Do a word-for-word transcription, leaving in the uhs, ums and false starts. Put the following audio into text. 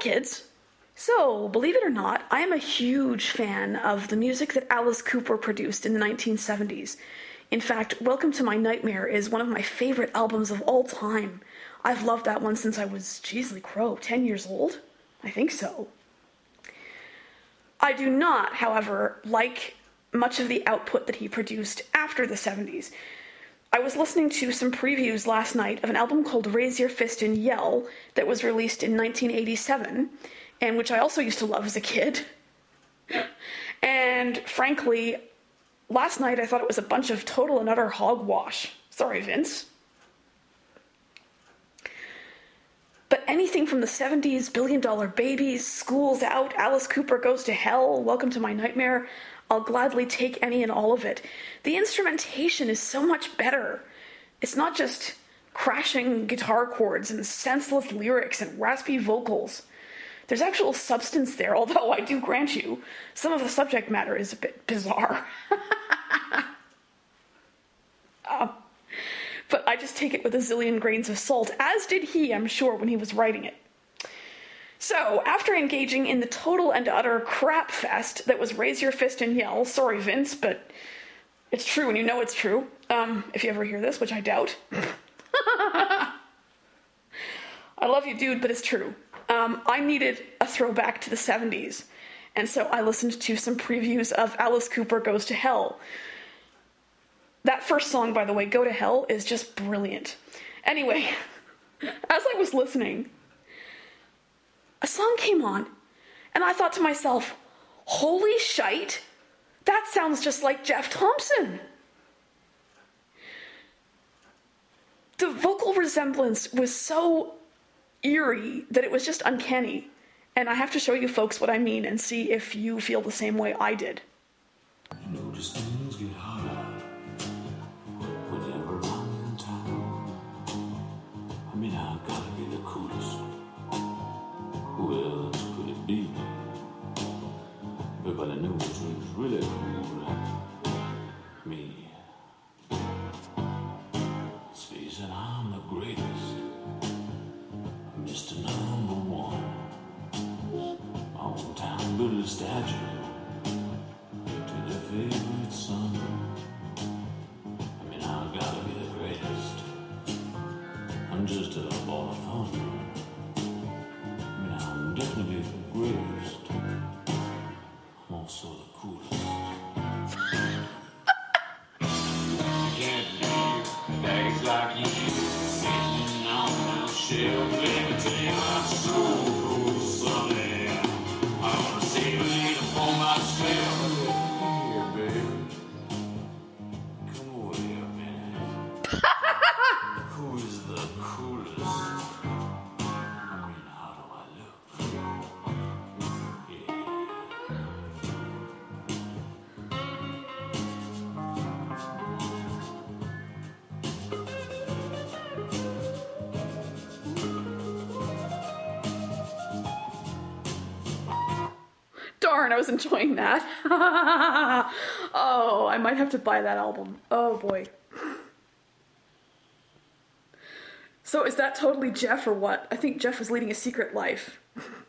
kids! So, believe it or not, I am a huge fan of the music that Alice Cooper produced in the nineteen seventies. In fact, Welcome to My Nightmare is one of my favorite albums of all time. I've loved that one since I was, geezly crow, ten years old? I think so. I do not, however, like much of the output that he produced after the seventies. I was listening to some previews last night of an album called Raise Your Fist and Yell that was released in nineteen eighty-seven, and which I also used to love as a kid. And frankly, last night I thought it was a bunch of total and utter hogwash. Sorry, Vince. But anything from the seventies, Billion Dollar Babies, School's Out, Alice Cooper Goes to Hell, Welcome to My Nightmare, I'll gladly take any and all of it. The instrumentation is so much better. It's not just crashing guitar chords and senseless lyrics and raspy vocals. There's actual substance there, although I do grant you, some of the subject matter is a bit bizarre. uh, but I just take it with a zillion grains of salt, as did he, I'm sure, when he was writing it. So, after engaging in the total and utter crap fest that was Raise Your Fist and Yell, sorry Vince, but it's true and you know it's true, um, if you ever hear this, which I doubt. I love you, dude, but it's true. Um, I needed a throwback to the seventies, and so I listened to some previews of Alice Cooper Goes to Hell. That first song, by the way, Go to Hell, is just brilliant. Anyway, as I was listening, a song came on, and I thought to myself, holy shite, that sounds just like Jeff Thompson. The vocal resemblance was so eerie that it was just uncanny, and I have to show you folks what I mean and see if you feel the same way I did. You notice things get harder whenever I'm in town. I mean, I gotta be the coolest. Who else could it be? Everybody knows who's really cool. Me. Let's face it, I'm the greatest. Mister Number One. My hometown built a statue to their favorite son. I mean, I gotta be the greatest. I'm just a ball of fun. I'm definitely the greatest. I'm also the coolest. Can't believe bags like you sitting on the shelf. Let me tell you my soul, Sonny. I wanna save a little for myself. Here, baby. Come over here a minute. Who is the coolest? Darn, I was enjoying that. Oh, I might have to buy that album. Oh boy. So is that totally Jeff or what? I think Jeff was leading a secret life.